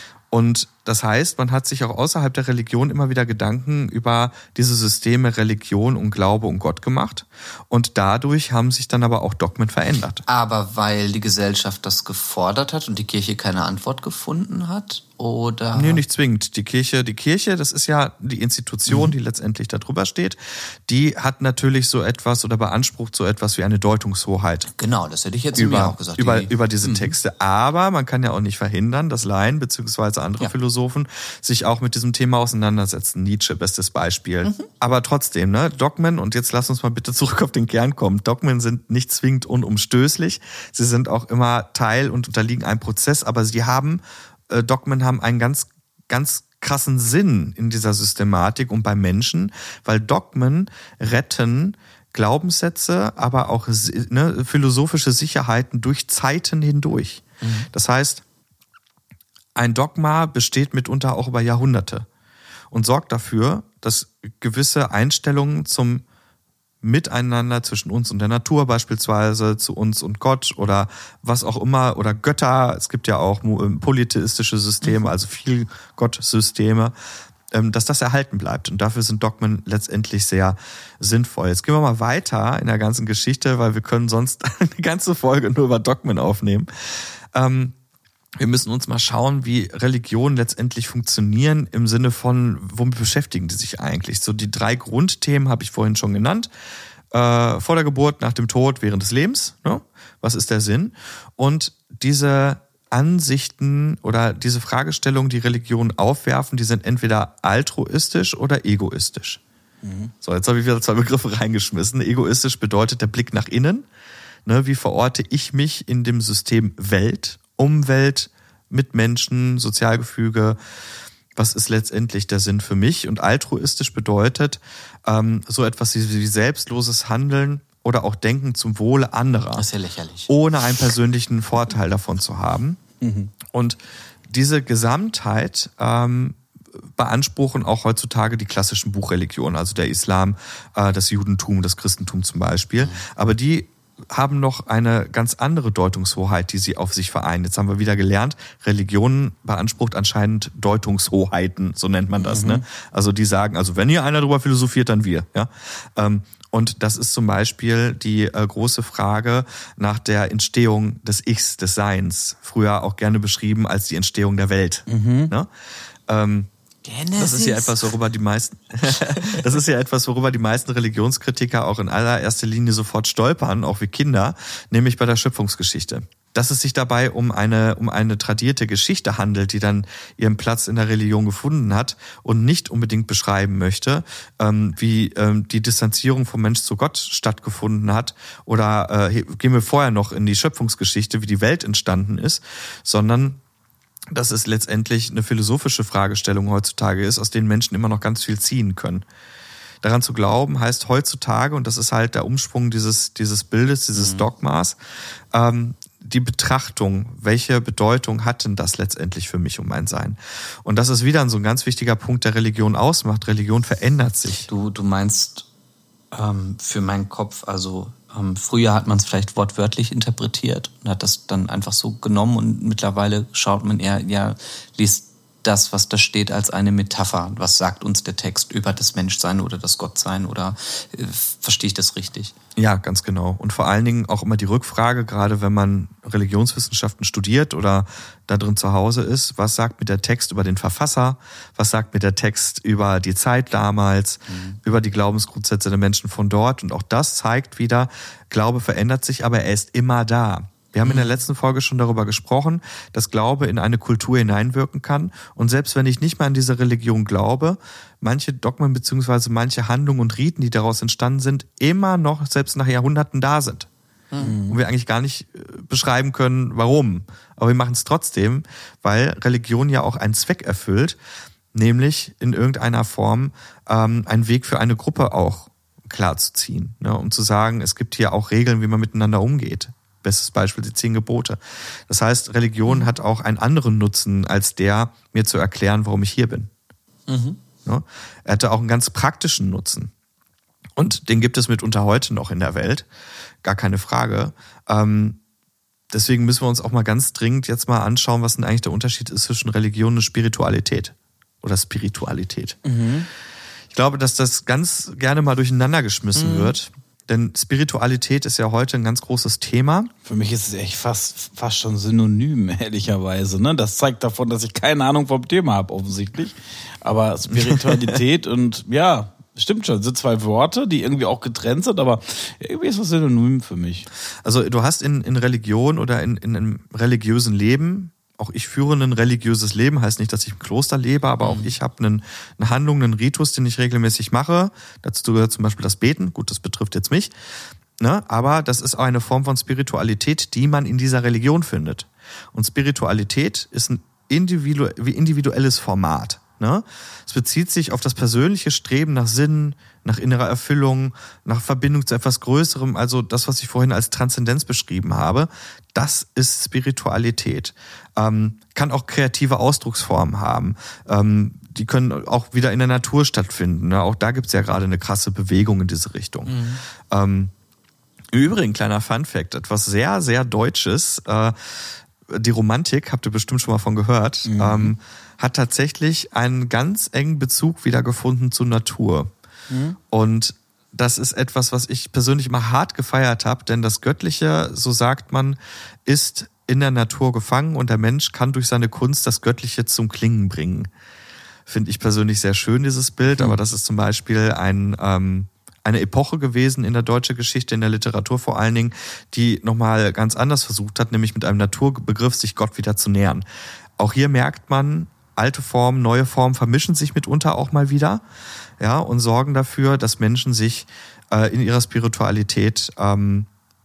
S3: Und das heißt, man hat sich auch außerhalb der Religion immer wieder Gedanken über diese Systeme Religion und Glaube und Gott gemacht. Und dadurch haben sich dann aber auch Dogmen verändert.
S2: Aber weil die Gesellschaft das gefordert hat und die Kirche keine Antwort gefunden hat? Oder?
S3: Nee, nicht zwingend. Die Kirche, die Kirche, das ist ja die Institution, mhm. die letztendlich da drüber steht. Die hat natürlich so etwas oder beansprucht so etwas wie eine Deutungshoheit.
S2: Genau, das hätte ich jetzt
S3: über,
S2: mir auch gesagt.
S3: Über,
S2: die,
S3: über diese
S2: mhm.
S3: Texte. Aber man kann ja auch nicht verhindern, dass Laien bzw. andere ja. Philosophen sich auch mit diesem Thema auseinandersetzen. Nietzsche, bestes Beispiel. Mhm. Aber trotzdem, ne, Dogmen, und jetzt lass uns mal bitte zurück auf den Kern kommen. Dogmen sind nicht zwingend unumstößlich. Sie sind auch immer Teil und unterliegen einem Prozess, aber sie haben Dogmen haben einen ganz, ganz krassen Sinn in dieser Systematik und beim Menschen, weil Dogmen retten Glaubenssätze, aber auch ne, philosophische Sicherheiten durch Zeiten hindurch. Mhm. Das heißt, ein Dogma besteht mitunter auch über Jahrhunderte und sorgt dafür, dass gewisse Einstellungen zum Miteinander zwischen uns und der Natur beispielsweise, zu uns und Gott oder was auch immer, oder Götter, es gibt ja auch polytheistische Systeme, also viel Gottsysteme, dass das erhalten bleibt. Und dafür sind Dogmen letztendlich sehr sinnvoll. Jetzt gehen wir mal weiter in der ganzen Geschichte, weil wir können sonst eine ganze Folge nur über Dogmen aufnehmen. Wir müssen uns mal schauen, wie Religionen letztendlich funktionieren im Sinne von, womit beschäftigen die sich eigentlich? So die drei Grundthemen habe ich vorhin schon genannt. Äh, vor der Geburt, nach dem Tod, während des Lebens. Ne? Was ist der Sinn? Und diese Ansichten oder diese Fragestellungen, die Religionen aufwerfen, die sind entweder altruistisch oder egoistisch. Mhm. So, jetzt habe ich wieder zwei Begriffe reingeschmissen. Egoistisch bedeutet der Blick nach innen. Ne, wie verorte ich mich in dem System Welt? Umwelt, Mitmenschen, Sozialgefüge, was ist letztendlich der Sinn für mich? Und altruistisch bedeutet ähm, so etwas wie, wie selbstloses Handeln oder auch Denken zum Wohle anderer.
S2: Das ist ja lächerlich.
S3: Ohne einen persönlichen Vorteil davon zu haben. Mhm. Und diese Gesamtheit ähm, beanspruchen auch heutzutage die klassischen Buchreligionen, also der Islam, äh, das Judentum, das Christentum zum Beispiel. Mhm. Aber die haben noch eine ganz andere Deutungshoheit, die sie auf sich vereinen. Jetzt haben wir wieder gelernt, Religionen beansprucht anscheinend Deutungshoheiten, so nennt man das. Mhm. Ne? Also die sagen, also wenn hier einer drüber philosophiert, dann wir. Ja. Und das ist zum Beispiel die große Frage nach der Entstehung des Ichs, des Seins. Früher auch gerne beschrieben als die Entstehung der Welt. Mhm. Ne?
S2: Genesis.
S3: Das ist ja etwas, worüber die meisten, das ist ja etwas, worüber die meisten Religionskritiker auch in allererster Linie sofort stolpern, auch wie Kinder, nämlich bei der Schöpfungsgeschichte. Dass es sich dabei um eine, um eine tradierte Geschichte handelt, die dann ihren Platz in der Religion gefunden hat und nicht unbedingt beschreiben möchte, ähm, wie ähm, die Distanzierung vom Mensch zu Gott stattgefunden hat oder äh, gehen wir vorher noch in die Schöpfungsgeschichte, wie die Welt entstanden ist, sondern dass es letztendlich eine philosophische Fragestellung heutzutage ist, aus denen Menschen immer noch ganz viel ziehen können. Daran zu glauben heißt heutzutage, und das ist halt der Umsprung dieses, dieses Bildes, dieses mhm. Dogmas, ähm, die Betrachtung, welche Bedeutung hat denn das letztendlich für mich und mein Sein? Und das ist wieder so ein ganz wichtiger Punkt, der Religion ausmacht. Religion verändert sich.
S2: Du, du meinst ähm, für meinen Kopf, also ähm, früher hat man es vielleicht wortwörtlich interpretiert und hat das dann einfach so genommen und mittlerweile schaut man eher, ja, liest das, was da steht, als eine Metapher. Was sagt uns der Text über das Menschsein oder das Gottsein oder äh, verstehe ich das richtig?
S3: Ja, ganz genau. Und vor allen Dingen auch immer die Rückfrage, gerade wenn man Religionswissenschaften studiert oder da drin zu Hause ist, was sagt mir der Text über den Verfasser? Was sagt mir der Text über die Zeit damals, mhm. über die Glaubensgrundsätze der Menschen von dort? Und auch das zeigt wieder, Glaube verändert sich, aber er ist immer da. Wir haben in der letzten Folge schon darüber gesprochen, dass Glaube in eine Kultur hineinwirken kann. Und selbst wenn ich nicht mal an diese Religion glaube, manche Dogmen bzw. manche Handlungen und Riten, die daraus entstanden sind, immer noch selbst nach Jahrhunderten da sind. Mhm. Und wir eigentlich gar nicht beschreiben können, warum. Aber wir machen es trotzdem, weil Religion ja auch einen Zweck erfüllt, nämlich in irgendeiner Form ähm, einen Weg für eine Gruppe auch klar zu ziehen. Ne? Um zu sagen, es gibt hier auch Regeln, wie man miteinander umgeht. Bestes Beispiel die zehn Gebote. Das heißt, Religion hat auch einen anderen Nutzen, als der, mir zu erklären, warum ich hier bin. Mhm. Ja? Er hatte auch einen ganz praktischen Nutzen. Und den gibt es mitunter heute noch in der Welt. Gar keine Frage. Ähm, deswegen müssen wir uns auch mal ganz dringend jetzt mal anschauen, was denn eigentlich der Unterschied ist zwischen Religion und Spiritualität. Oder Spiritualität. Mhm. Ich glaube, dass das ganz gerne mal durcheinander geschmissen mhm. wird. Denn Spiritualität ist ja heute ein ganz großes Thema.
S1: Für mich ist es echt fast, fast schon synonym, ehrlicherweise. Ne? Das zeigt davon, dass ich keine Ahnung vom Thema habe, offensichtlich. Aber Spiritualität und ja, stimmt schon, sind zwei Worte, die irgendwie auch getrennt sind, aber irgendwie ist das synonym für mich.
S3: Also du hast in, in Religion oder in, in einem religiösen Leben, auch ich führe ein religiöses Leben, heißt nicht, dass ich im Kloster lebe, aber auch ich habe einen, eine Handlung, einen Ritus, den ich regelmäßig mache. Dazu gehört zum Beispiel das Beten. Gut, das betrifft jetzt mich. Ne? Aber das ist auch eine Form von Spiritualität, die man in dieser Religion findet. Und Spiritualität ist ein individu- wie individuelles Format. Ne? Es bezieht sich auf das persönliche Streben nach Sinn, nach innerer Erfüllung, nach Verbindung zu etwas Größerem, also das, was ich vorhin als Transzendenz beschrieben habe, das ist Spiritualität. Ähm, kann auch kreative Ausdrucksformen haben. Ähm, die können auch wieder in der Natur stattfinden. Ne? Auch da gibt's ja gerade eine krasse Bewegung in diese Richtung. Mhm. Ähm, im Übrigen, kleiner Funfact, etwas sehr, sehr Deutsches, äh, die Romantik, habt ihr bestimmt schon mal von gehört, mhm. ähm, hat tatsächlich einen ganz engen Bezug wiedergefunden zur Natur. Mhm. Und das ist etwas, was ich persönlich immer hart gefeiert habe, denn das Göttliche, so sagt man, ist in der Natur gefangen und der Mensch kann durch seine Kunst das Göttliche zum Klingen bringen. Finde ich persönlich sehr schön, dieses Bild, mhm. aber das ist zum Beispiel ein... Ähm, eine Epoche gewesen in der deutschen Geschichte, in der Literatur vor allen Dingen, die nochmal ganz anders versucht hat, nämlich mit einem Naturbegriff sich Gott wieder zu nähern. Auch hier merkt man, alte Formen, neue Formen vermischen sich mitunter auch mal wieder, ja, und sorgen dafür, dass Menschen sich äh, in ihrer Spiritualität ähm,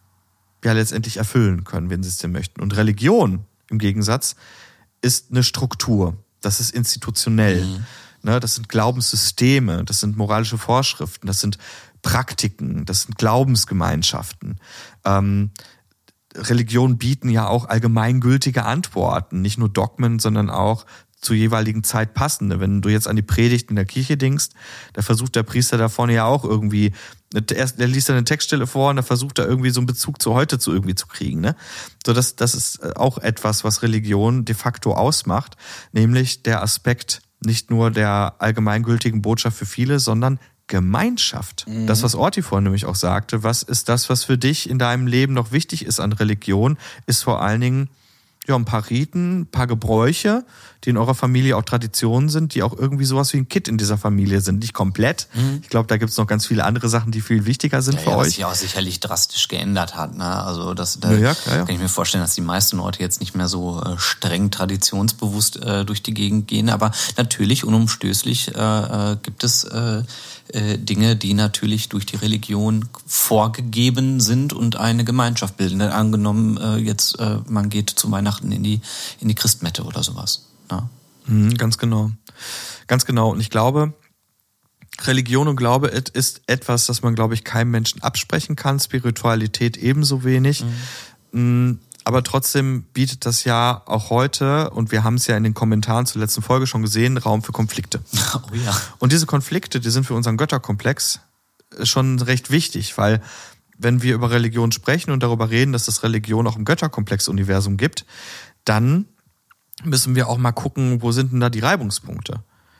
S3: ja letztendlich erfüllen können, wenn sie es denn möchten. Und Religion im Gegensatz ist eine Struktur, das ist institutionell. Mhm. Das sind Glaubenssysteme, das sind moralische Vorschriften, das sind Praktiken, das sind Glaubensgemeinschaften. Ähm, Religionen bieten ja auch allgemeingültige Antworten, nicht nur Dogmen, sondern auch zur jeweiligen Zeit passende. Wenn du jetzt an die Predigt in der Kirche denkst, da versucht der Priester da vorne ja auch irgendwie, der liest dann eine Textstelle vor und da versucht er irgendwie so einen Bezug zu heute zu irgendwie zu kriegen. Ne? So, das, das ist auch etwas, was Religion de facto ausmacht, nämlich der Aspekt nicht nur der allgemeingültigen Botschaft für viele, sondern Gemeinschaft. Mhm. Das, was Orti vorhin nämlich auch sagte, was ist das, was für dich in deinem Leben noch wichtig ist an Religion, ist vor allen Dingen ja, ein paar Riten, ein paar Gebräuche, die in eurer Familie auch Traditionen sind, die auch irgendwie sowas wie ein Kit in dieser Familie sind. Nicht komplett. Mhm. Ich glaube, da gibt es noch ganz viele andere Sachen, die viel wichtiger sind
S2: ja,
S3: für
S2: ja,
S3: euch.
S2: Was sich auch sicherlich drastisch geändert hat. Ne? Also das, da
S3: ja, ja, ja, ja.
S2: kann ich mir vorstellen, dass die meisten Leute jetzt nicht mehr so äh, streng traditionsbewusst äh, durch die Gegend gehen. Aber natürlich, unumstößlich, äh, äh, gibt es äh, äh, Dinge, die natürlich durch die Religion vorgegeben sind und eine Gemeinschaft bilden. Angenommen, äh, jetzt äh, man geht zu Weihnachten in die in die Christmette oder sowas. Ja.
S3: Mhm, ganz genau. Ganz genau. Und ich glaube, Religion und Glaube ist etwas, das man, glaube ich, keinem Menschen absprechen kann. Spiritualität ebenso wenig. Mhm. Aber trotzdem bietet das ja auch heute, und wir haben es ja in den Kommentaren zur letzten Folge schon gesehen, Raum für Konflikte.
S2: Oh ja.
S3: Und diese Konflikte, die sind für unseren Götterkomplex schon recht wichtig, weil wenn wir über Religion sprechen und darüber reden, dass es Religion auch im Götterkomplex-Universum gibt, dann müssen wir auch mal gucken, wo sind denn da die Reibungspunkte?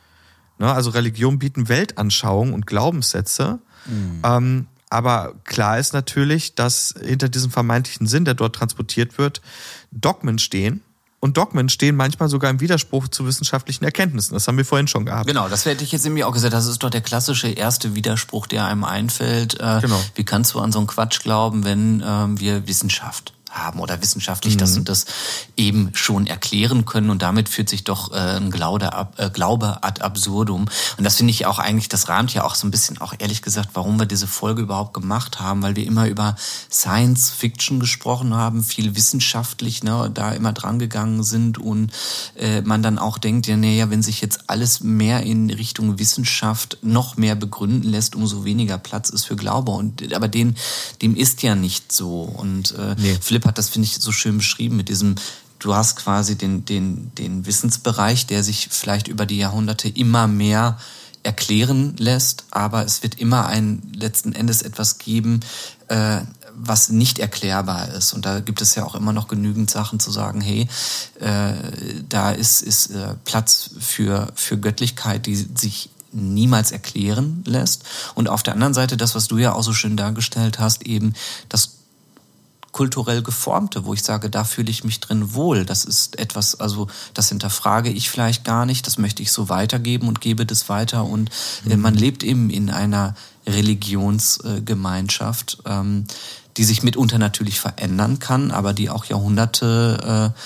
S3: Ne, also Religion bieten Weltanschauungen und Glaubenssätze, mhm. ähm, aber klar ist natürlich, dass hinter diesem vermeintlichen Sinn, der dort transportiert wird, Dogmen stehen. Und Dogmen stehen manchmal sogar im Widerspruch zu wissenschaftlichen Erkenntnissen. Das haben wir vorhin schon gehabt.
S2: Genau, das hätte ich jetzt nämlich auch gesagt. Das ist doch der klassische erste Widerspruch, der einem einfällt. Äh, genau. Wie kannst du an so einen Quatsch glauben, wenn äh, wir Wissenschaft haben oder wissenschaftlich mhm. das und das eben schon erklären können, und damit führt sich doch äh, ein Glaube, ab, äh, Glaube ad absurdum. Und das finde ich auch eigentlich, das rahmt ja auch so ein bisschen, auch ehrlich gesagt, warum wir diese Folge überhaupt gemacht haben, weil wir immer über Science Fiction gesprochen haben, viel wissenschaftlich, ne, da immer dran gegangen sind, und äh, man dann auch denkt, ja, naja, wenn sich jetzt alles mehr in Richtung Wissenschaft noch mehr begründen lässt, umso weniger Platz ist für Glaube. Und aber den, dem ist ja nicht so. Und äh, nee. Philipp hat das, finde ich, so schön beschrieben mit diesem, du hast quasi den, den, den Wissensbereich, der sich vielleicht über die Jahrhunderte immer mehr erklären lässt, aber es wird immer ein letzten Endes etwas geben, äh, was nicht erklärbar ist. Und da gibt es ja auch immer noch genügend Sachen zu sagen, hey, äh, da ist, ist äh, Platz für, für Göttlichkeit, die sich niemals erklären lässt. Und auf der anderen Seite das, was du ja auch so schön dargestellt hast, eben das kulturell Geformte, wo ich sage, da fühle ich mich drin wohl. Das ist etwas, also das hinterfrage ich vielleicht gar nicht, das möchte ich so weitergeben und gebe das weiter. Und äh, man lebt eben in einer Religionsgemeinschaft, ähm, die sich mitunter natürlich verändern kann, aber die auch Jahrhunderte äh,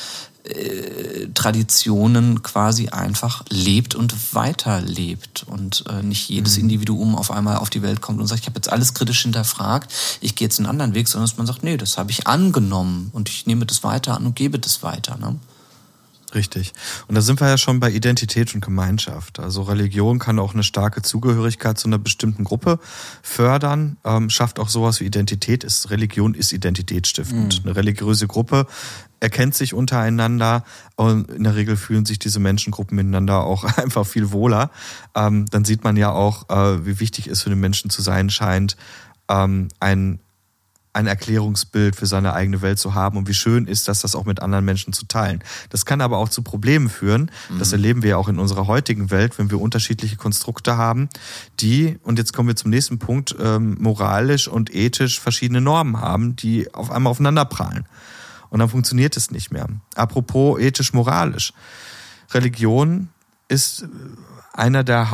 S2: äh, Traditionen quasi einfach lebt und weiterlebt. Und äh, nicht jedes mhm. Individuum auf einmal auf die Welt kommt und sagt, ich habe jetzt alles kritisch hinterfragt, ich gehe jetzt einen anderen Weg, sondern dass man sagt, nee, das habe ich angenommen und ich nehme das weiter an und gebe das weiter. Ne?
S3: Richtig. Und da sind wir ja schon bei Identität und Gemeinschaft. Also Religion kann auch eine starke Zugehörigkeit zu einer bestimmten Gruppe fördern, ähm, schafft auch sowas wie Identität. Ist, Religion ist identitätsstiftend. Mhm. Eine religiöse Gruppe erkennt sich untereinander und in der Regel fühlen sich diese Menschengruppen miteinander auch einfach viel wohler. Ähm, dann sieht man ja auch, äh, wie wichtig es für den Menschen zu sein scheint, ähm, ein ein Erklärungsbild für seine eigene Welt zu haben, und wie schön ist das, das auch mit anderen Menschen zu teilen. Das kann aber auch zu Problemen führen. Mhm. Das erleben wir ja auch in unserer heutigen Welt, wenn wir unterschiedliche Konstrukte haben, die, und jetzt kommen wir zum nächsten Punkt, ähm, moralisch und ethisch verschiedene Normen haben, die auf einmal aufeinander prallen. Und dann funktioniert es nicht mehr. Apropos ethisch-moralisch. Religion ist einer der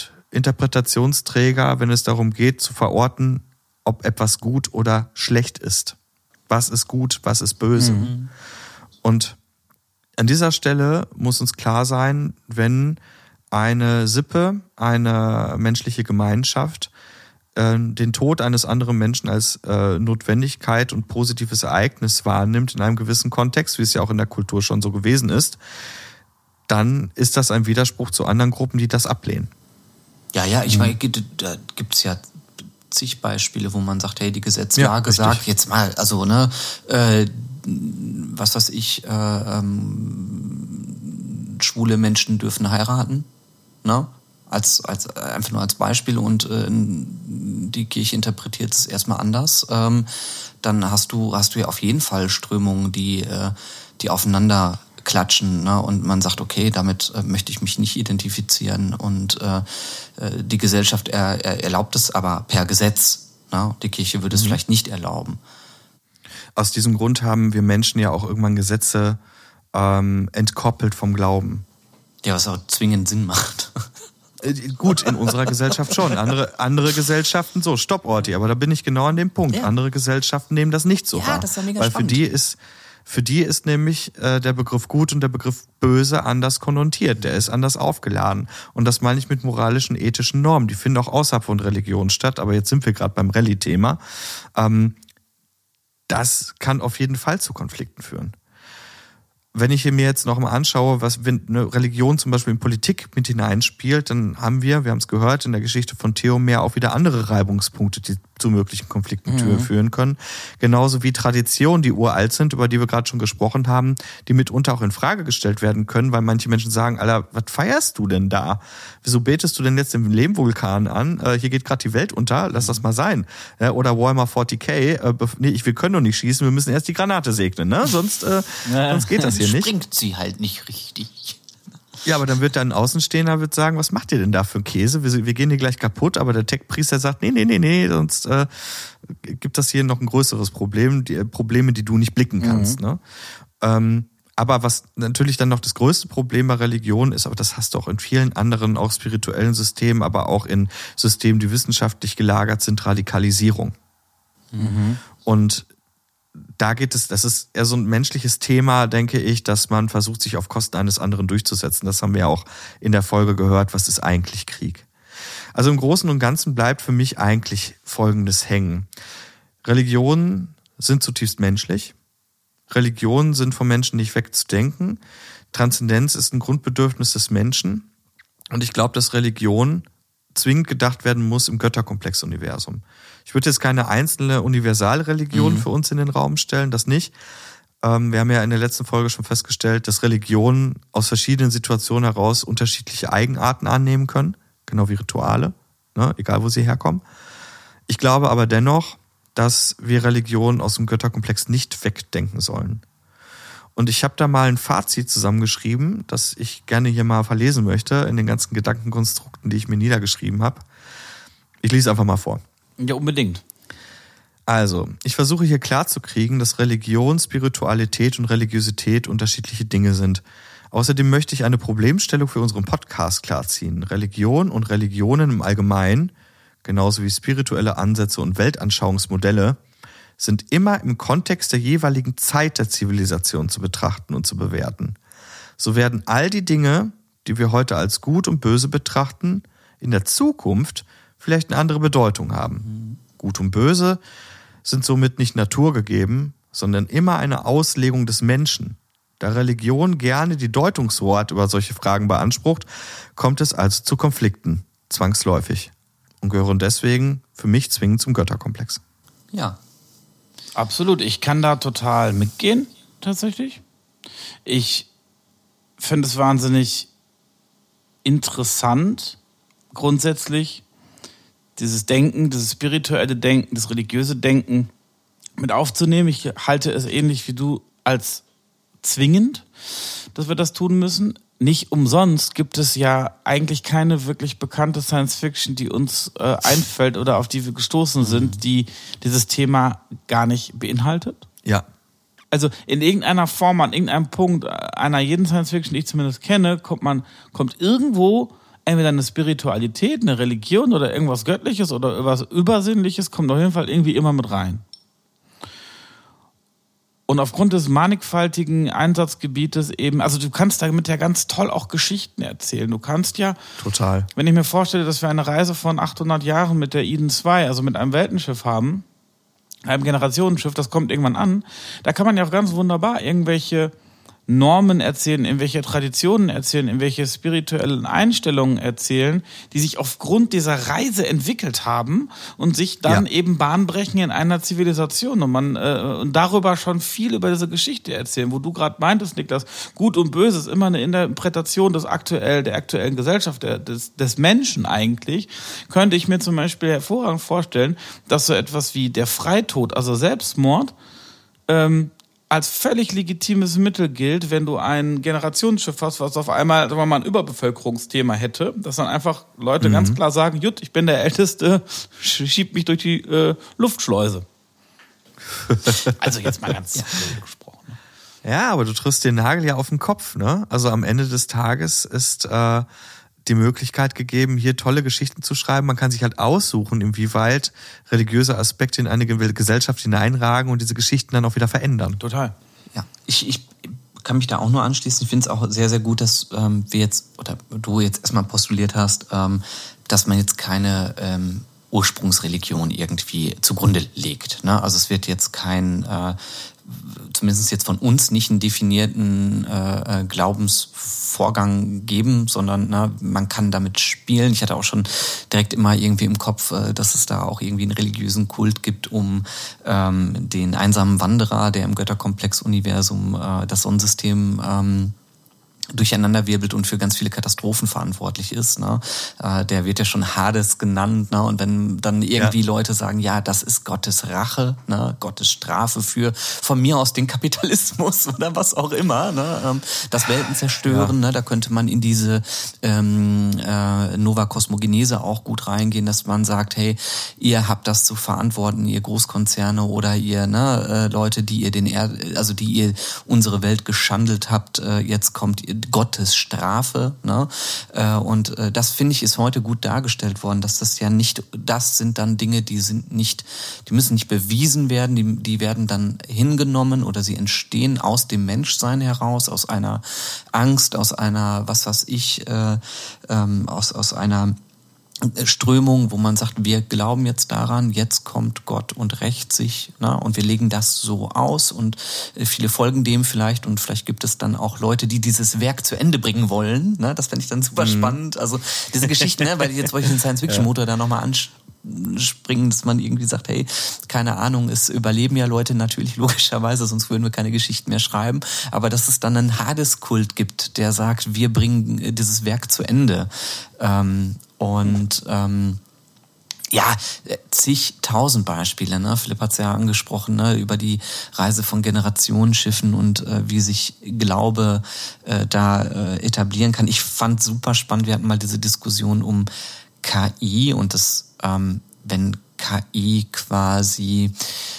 S3: Hauptinterpretationsträger, wenn es darum geht, zu verorten, ob etwas gut oder schlecht ist. Was ist gut, was ist böse. Mhm. Und an dieser Stelle muss uns klar sein, wenn eine Sippe, eine menschliche Gemeinschaft äh, den Tod eines anderen Menschen als äh, Notwendigkeit und positives Ereignis wahrnimmt in einem gewissen Kontext, wie es ja auch in der Kultur schon so gewesen ist, dann ist das ein Widerspruch zu anderen Gruppen, die das ablehnen.
S2: Ja, ja, ich meine, da gibt es ja zig Beispiele, wo man sagt, hey, die Gesetzlage ja, sagt jetzt mal, also ne, äh, was weiß ich, äh, ähm, schwule Menschen dürfen heiraten, ne? Als, als einfach nur als Beispiel, und äh, die Kirche interpretiert es erstmal anders. Ähm, dann hast du hast du ja auf jeden Fall Strömungen, die äh, die aufeinander klatschen, ne? Und man sagt, okay, damit äh, möchte ich mich nicht identifizieren, und äh, die Gesellschaft er, er erlaubt es aber per Gesetz, ne? Die Kirche würde es mhm. vielleicht nicht erlauben.
S3: Aus diesem Grund haben wir Menschen ja auch irgendwann Gesetze ähm, entkoppelt vom Glauben.
S2: Ja, was auch zwingend Sinn macht.
S3: Äh, gut, in unserer Gesellschaft schon. Andere, andere Gesellschaften so, Stopp, Orti, aber da bin ich genau an dem Punkt.
S2: Ja.
S3: Andere Gesellschaften nehmen das nicht so
S2: Ja,
S3: wahr.
S2: das ist ja mega
S3: weil
S2: spannend.
S3: für die ist Für die ist nämlich äh, der Begriff gut und der Begriff böse anders konnotiert. Der ist anders aufgeladen. Und das meine ich mit moralischen, ethischen Normen. Die finden auch außerhalb von Religion statt. Aber jetzt sind wir gerade beim Rallye-Thema. Ähm, das kann auf jeden Fall zu Konflikten führen. Wenn ich mir jetzt noch mal anschaue, was wenn eine Religion zum Beispiel in Politik mit hineinspielt, dann haben wir, wir haben es gehört, in der Geschichte von Theomer auch wieder andere Reibungspunkte, die zu möglichen Konflikten mhm. führen können. Genauso wie Traditionen, die uralt sind, über die wir gerade schon gesprochen haben, die mitunter auch in Frage gestellt werden können, weil manche Menschen sagen, Alter, was feierst du denn da? Wieso betest du denn jetzt den Lehmvulkan an? Äh, hier geht gerade die Welt unter, lass das mal sein. Äh, oder Warhammer vierzig K, äh, nee, ich, wir können doch nicht schießen, wir müssen erst die Granate segnen, ne? Sonst, äh, ja. sonst geht das hier nicht.
S2: Springt sie halt nicht richtig.
S3: Ja, aber dann wird da ein Außenstehender wird sagen, was macht ihr denn da für einen Käse? Wir, wir gehen hier gleich kaputt, aber der Tech-Priester sagt, nee, nee, nee, nee, sonst äh, gibt das hier noch ein größeres Problem, die Probleme, die du nicht blicken kannst. Mhm. Ne? Ähm, aber was natürlich dann noch das größte Problem bei Religion ist, aber das hast du auch in vielen anderen, auch spirituellen Systemen, aber auch in Systemen, die wissenschaftlich gelagert sind, Radikalisierung. Mhm. Und da geht es, das ist eher so ein menschliches Thema, denke ich, dass man versucht, sich auf Kosten eines anderen durchzusetzen. Das haben wir ja auch in der Folge gehört, was ist eigentlich Krieg? Also im Großen und Ganzen bleibt für mich eigentlich Folgendes hängen. Religionen sind zutiefst menschlich. Religionen sind vom Menschen nicht wegzudenken. Transzendenz ist ein Grundbedürfnis des Menschen. Und ich glaube, dass Religion zwingend gedacht werden muss im Götterkomplex-Universum. Ich würde jetzt keine einzelne Universalreligion mhm. für uns in den Raum stellen, das nicht. Ähm, wir haben ja in der letzten Folge schon festgestellt, dass Religionen aus verschiedenen Situationen heraus unterschiedliche Eigenarten annehmen können, genau wie Rituale, ne, egal wo sie herkommen. Ich glaube aber dennoch, dass wir Religionen aus dem Götterkomplex nicht wegdenken sollen. Und ich habe da mal ein Fazit zusammengeschrieben, das ich gerne hier mal verlesen möchte, in den ganzen Gedankenkonstrukten, die ich mir niedergeschrieben habe. Ich lese einfach mal vor.
S1: Ja, unbedingt.
S3: Also, ich versuche hier klarzukriegen, dass Religion, Spiritualität und Religiosität unterschiedliche Dinge sind. Außerdem möchte ich eine Problemstellung für unseren Podcast klarziehen. Religion und Religionen im Allgemeinen, genauso wie spirituelle Ansätze und Weltanschauungsmodelle, sind immer im Kontext der jeweiligen Zeit der Zivilisation zu betrachten und zu bewerten. So werden all die Dinge, die wir heute als gut und böse betrachten, in der Zukunft vielleicht eine andere Bedeutung haben. Gut und böse sind somit nicht naturgegeben, sondern immer eine Auslegung des Menschen. Da Religion gerne die Deutungshoheit über solche Fragen beansprucht, kommt es also zu Konflikten, zwangsläufig, und gehören deswegen für mich zwingend zum Götterkomplex.
S2: Ja.
S1: Absolut, ich kann da total mitgehen, tatsächlich. Ich finde es wahnsinnig interessant, grundsätzlich, dieses Denken, dieses spirituelle Denken, das religiöse Denken mit aufzunehmen. Ich halte es ähnlich wie du als zwingend, dass wir das tun müssen. Nicht umsonst gibt es ja eigentlich keine wirklich bekannte Science-Fiction, die uns äh, einfällt oder auf die wir gestoßen sind, die dieses Thema gar nicht beinhaltet.
S3: Ja.
S1: Also in irgendeiner Form, an irgendeinem Punkt einer jeden Science-Fiction, die ich zumindest kenne, kommt man, kommt irgendwo entweder eine Spiritualität, eine Religion oder irgendwas Göttliches oder irgendwas Übersinnliches, kommt auf jeden Fall irgendwie immer mit rein. Und aufgrund des mannigfaltigen Einsatzgebietes eben, also du kannst damit ja ganz toll auch Geschichten erzählen. Du kannst ja,
S3: total.
S1: Wenn ich mir vorstelle, dass wir eine Reise von achthundert Jahren mit der Eden zwei, also mit einem Weltenschiff haben, einem Generationenschiff, das kommt irgendwann an, da kann man ja auch ganz wunderbar irgendwelche Normen erzählen, in welche Traditionen erzählen, in welche spirituellen Einstellungen erzählen, die sich aufgrund dieser Reise entwickelt haben und sich dann ja. eben bahnbrechen in einer Zivilisation und man äh, und darüber schon viel über diese Geschichte erzählen, wo du gerade meintest, Niklas, Gut und Böse ist immer eine Interpretation des aktuell, der aktuellen Gesellschaft, der, des, des Menschen eigentlich, könnte ich mir zum Beispiel hervorragend vorstellen, dass so etwas wie der Freitod, also Selbstmord, ähm, als völlig legitimes Mittel gilt, wenn du ein Generationsschiff hast, was auf einmal, sagen wir mal, ein Überbevölkerungsthema hätte, dass dann einfach Leute mhm. ganz klar sagen, Jut, ich bin der Älteste, schieb mich durch die äh, Luftschleuse. Also jetzt mal ganz ja. gesprochen. Ne?
S3: Ja, aber du triffst den Nagel ja auf den Kopf, ne? Also am Ende des Tages ist äh, die Möglichkeit gegeben, hier tolle Geschichten zu schreiben. Man kann sich halt aussuchen, inwieweit religiöse Aspekte in eine Gesellschaft hineinragen und diese Geschichten dann auch wieder verändern.
S1: Total.
S2: Ja, ich, ich kann mich da auch nur anschließen. Ich finde es auch sehr, sehr gut, dass ähm, wir jetzt, oder du jetzt erstmal postuliert hast, ähm, dass man jetzt keine ähm, Ursprungsreligion irgendwie zugrunde legt. Ne? Also es wird jetzt kein, äh, zumindest jetzt von uns, nicht einen definierten äh, Glaubensvorgang geben, sondern na, man kann damit spielen. Ich hatte auch schon direkt immer irgendwie im Kopf, äh, dass es da auch irgendwie einen religiösen Kult gibt, um ähm, den einsamen Wanderer, der im Götterkomplex-Universum äh, das Sonnensystem ähm, durcheinanderwirbelt und für ganz viele Katastrophen verantwortlich ist. Ne? Äh, der wird ja schon Hades genannt. Ne? Und wenn dann irgendwie ja. Leute sagen, ja, das ist Gottes Rache, ne? Gottes Strafe für von mir aus den Kapitalismus oder was auch immer, ne? ähm, das Welten zerstören, ja. ne? Da könnte man in diese ähm, äh, Nova Cosmogenese auch gut reingehen, dass man sagt, hey, ihr habt das zu verantworten, ihr Großkonzerne oder ihr ne, äh, Leute, die ihr den er- also die ihr unsere Welt geschandelt habt, äh, jetzt kommt ihr Gottes Strafe, ne? Und das, finde ich, ist heute gut dargestellt worden, dass das ja nicht, das sind dann Dinge, die sind nicht, die müssen nicht bewiesen werden, die, die werden dann hingenommen oder sie entstehen aus dem Menschsein heraus, aus einer Angst, aus einer, was weiß ich, äh, ähm, aus, aus einer Strömung, wo man sagt, wir glauben jetzt daran, jetzt kommt Gott und rächt sich, ne? Und wir legen das so aus und viele folgen dem vielleicht und vielleicht gibt es dann auch Leute, die dieses Werk zu Ende bringen wollen, ne? Das fände ich dann super mhm. spannend, also diese Geschichte, ne? Weil jetzt wollte ich den Science-Fiction-Motor ja. da nochmal anspringen, dass man irgendwie sagt, hey, keine Ahnung, es überleben ja Leute natürlich logischerweise, sonst würden wir keine Geschichten mehr schreiben, aber dass es dann einen Hades-Kult gibt, der sagt, wir bringen dieses Werk zu Ende, ähm, und ähm, ja, zigtausend Beispiele, ne? Philipp hat es ja angesprochen, ne? Über die Reise von Generationenschiffen und äh, wie sich Glaube äh, da äh, etablieren kann. Ich fand super spannend, wir hatten mal diese Diskussion um K I und das, ähm, wenn K I quasi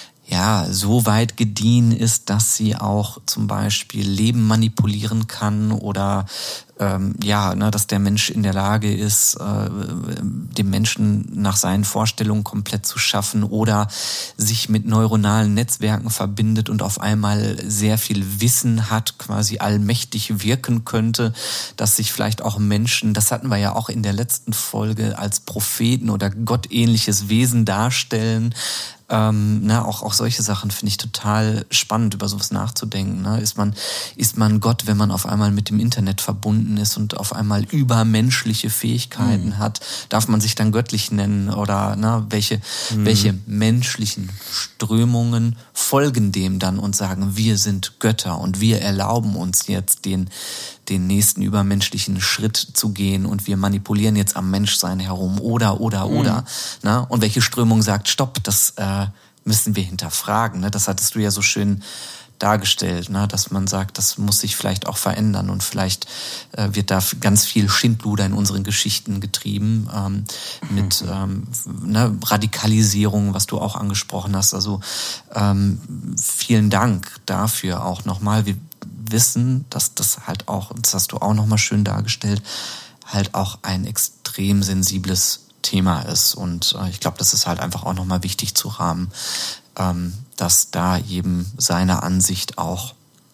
S2: ja so weit gediehen ist, dass sie auch zum Beispiel Leben manipulieren kann oder ähm, ja, ne, dass der Mensch in der Lage ist, äh, dem Menschen nach seinen Vorstellungen komplett zu schaffen oder sich mit neuronalen Netzwerken verbindet und auf einmal sehr viel Wissen hat, quasi allmächtig wirken könnte, dass sich vielleicht auch Menschen, das hatten wir ja auch in der letzten Folge, als Propheten oder gottähnliches Wesen darstellen. Ähm, ne, auch, auch solche Sachen finde ich total spannend, über sowas nachzudenken. Ne? Ist man, ist man Gott, wenn man auf einmal mit dem Internet verbunden ist und auf einmal übermenschliche Fähigkeiten mhm. hat? Darf man sich dann göttlich nennen? Oder ne, welche, mhm. welche menschlichen Strömungen folgen dem dann und sagen, wir sind Götter und wir erlauben uns jetzt den den nächsten übermenschlichen Schritt zu gehen und wir manipulieren jetzt am Menschsein herum oder, oder, mhm. oder. Ne? Und welche Strömung sagt, stopp, das äh, müssen wir hinterfragen. Ne? Das hattest du ja so schön dargestellt, ne? Dass man sagt, das muss sich vielleicht auch verändern und vielleicht äh, wird da ganz viel Schindluder in unseren Geschichten getrieben ähm, mit ähm, ne, Radikalisierung, was du auch angesprochen hast. Also ähm, vielen Dank dafür auch nochmal. Wir wissen, dass das halt auch, das hast du auch nochmal schön dargestellt, halt auch ein extrem sensibles Thema ist. Und äh, ich glaube, das ist halt einfach auch nochmal wichtig zu rahmen, ähm, dass da jedem seine Ansicht auch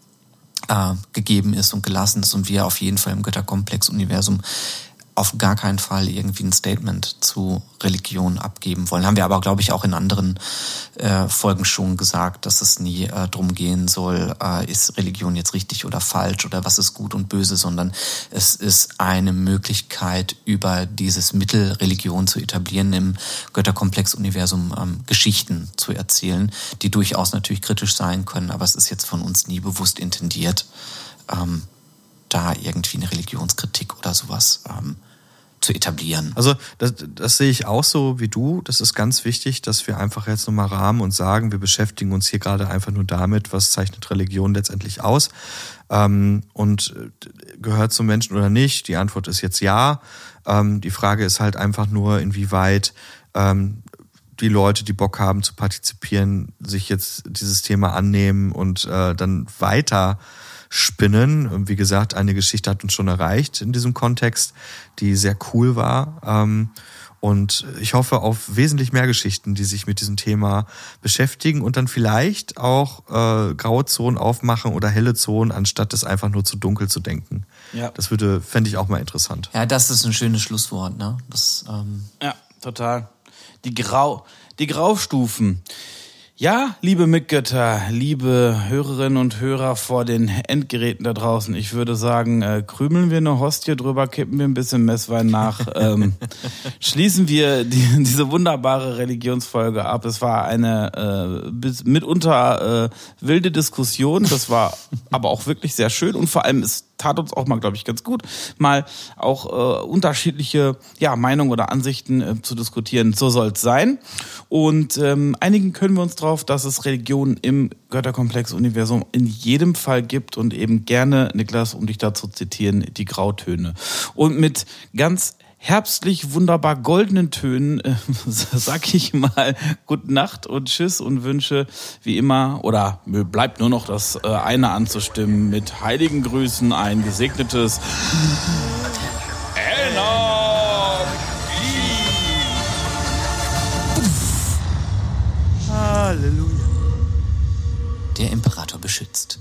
S2: äh, gegeben ist und gelassen ist und wir auf jeden Fall im Götterkomplex-Universum auf gar keinen Fall irgendwie ein Statement zu Religion abgeben wollen. Haben wir aber, glaube ich, auch in anderen äh, Folgen schon gesagt, dass es nie äh, drum gehen soll, äh, ist Religion jetzt richtig oder falsch oder was ist gut und böse, sondern es ist eine Möglichkeit, über dieses Mittel Religion zu etablieren, im Götterkomplex-Universum ähm, Geschichten zu erzählen, die durchaus natürlich kritisch sein können, aber es ist jetzt von uns nie bewusst intendiert, ähm, da irgendwie eine Religionskritik oder sowas ähm, zu etablieren.
S3: Also das, das sehe ich auch so wie du. Das ist ganz wichtig, dass wir einfach jetzt nochmal rahmen und sagen, wir beschäftigen uns hier gerade einfach nur damit, was zeichnet Religion letztendlich aus ähm, und gehört zum Menschen oder nicht. Die Antwort ist jetzt ja. Ähm, die Frage ist halt einfach nur, inwieweit ähm, die Leute, die Bock haben zu partizipieren, sich jetzt dieses Thema annehmen und äh, dann weiter spinnen. Und wie gesagt, eine Geschichte hat uns schon erreicht in diesem Kontext, die sehr cool war. Ähm, und ich hoffe auf wesentlich mehr Geschichten, die sich mit diesem Thema beschäftigen und dann vielleicht auch äh, graue Zonen aufmachen oder helle Zonen, anstatt es einfach nur zu dunkel zu denken. Ja. Das würde, fände ich auch mal interessant.
S2: Ja, das ist ein schönes Schlusswort, ne? Das, ähm
S1: ja, total. Die Grau, die Graustufen. Ja, liebe Mitgötter, liebe Hörerinnen und Hörer vor den Endgeräten da draußen, ich würde sagen, äh, krümeln wir eine Hostie drüber, kippen wir ein bisschen Messwein nach, ähm, schließen wir die, diese wunderbare Religionsfolge ab. Es war eine äh, bis, mitunter äh, wilde Diskussion, das war aber auch wirklich sehr schön und vor allem es tat uns auch mal, glaube ich, ganz gut, mal auch äh, unterschiedliche ja, Meinungen oder Ansichten äh, zu diskutieren. So soll es sein. Und ähm, einigen können wir uns drauf, dass es Religionen im Götterkomplex-Universum in jedem Fall gibt und eben gerne, Niklas, um dich da zu zitieren, die Grautöne. Und mit ganz herbstlich wunderbar goldenen Tönen äh, sag ich mal Gute Nacht und Tschüss und wünsche wie immer, oder mir bleibt nur noch das äh, eine anzustimmen, mit heiligen Grüßen ein gesegnetes Energie.
S3: Halleluja.
S2: Der Imperator beschützt.